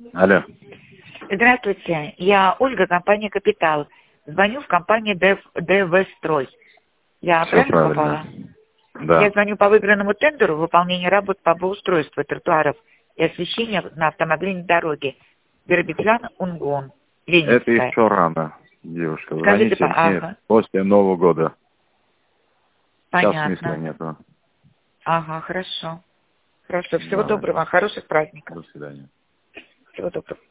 Алло. Здравствуйте, я Ольга, компания «Капитал». Звоню в компанию ДВ Строй. Я Все правильно правильно. попала? Да. Я звоню по выигранному тендеру выполнения работ по благоустройству тротуаров и освещения на автомобильной дороге Биробиджан-Унгон, Это Ленинская. еще рано, девушка. Скажите, Звоните мне ага, после Нового года. Сейчас смысла понятно. нету. Ага, хорошо. Хорошо, всего Давайте. доброго, хороших праздников. До свидания. Всего доброго.